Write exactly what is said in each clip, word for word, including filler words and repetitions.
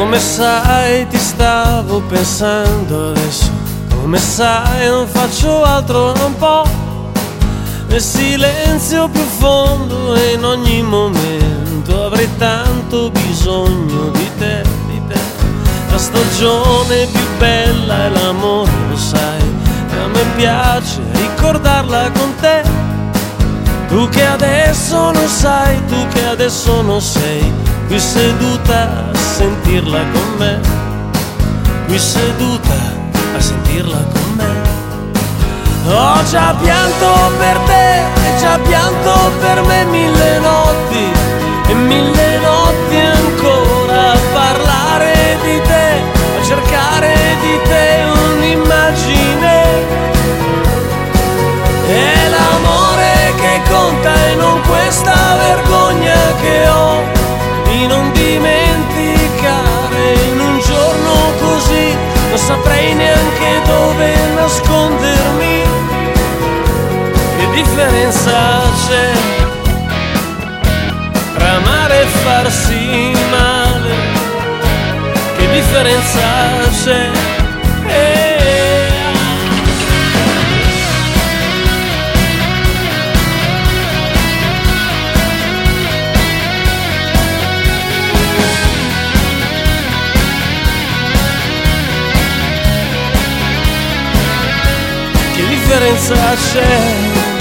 Come sai ti stavo pensando adesso, come sai non faccio altro da un po', nel silenzio più fondo e in ogni momento avrei tanto bisogno di te, di te. La stagione più bella è l'amore, lo sai, e a me piace ricordarla con te. Tu che adesso non sai, tu che adesso non sei, qui seduta a sentirla con me, qui seduta a sentirla con me. Ho già pianto per te, e già pianto per me mille notti, e mille notti ancora a parlare di te, a cercare di te un'immagine. È l'amore che conta e non questa vergogna che ho di non dimenticare. In un giorno così non saprei neanche dove nascondermi. Che differenza c'è tra amare e farsi male? Che differenza c'è? Eh. Che differenza c'è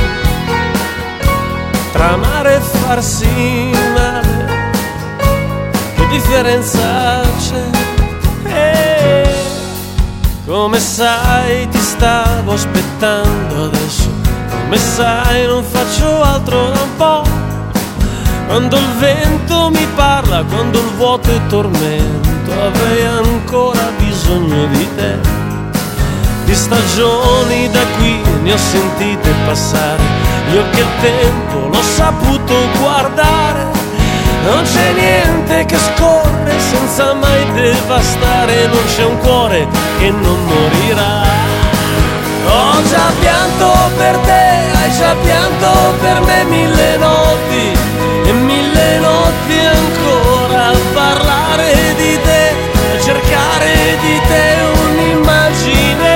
tra amare e farsi male? Che differenza c'è? Eh, come sai ti stavo aspettando adesso, come sai non faccio altro da un po'. Quando il vento mi parla, quando il vuoto è tormento, avrei ancora bisogno di te. Di stagioni da qui ne ho sentite passare, io che il tempo l'ho saputo guardare. Non c'è niente che scorre senza mai devastare, non c'è un cuore che non morirà. Ho già pianto per te, hai già pianto per me mille notti, e mille notti ancora a parlare di te, a cercare di te un'immagine.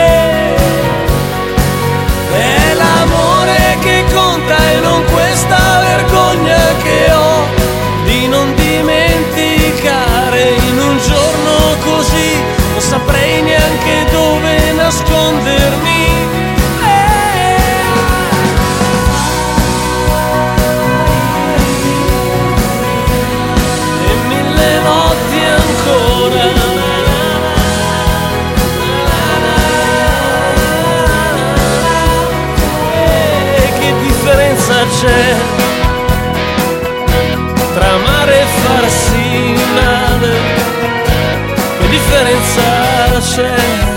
È l'amore che conta e non questa vergogna che ho di non dimenticare. In un giorno così non saprei neanche dove nascondermi. E mille notti ancora. C'è tra amare e farsi male? Che differenza c'è?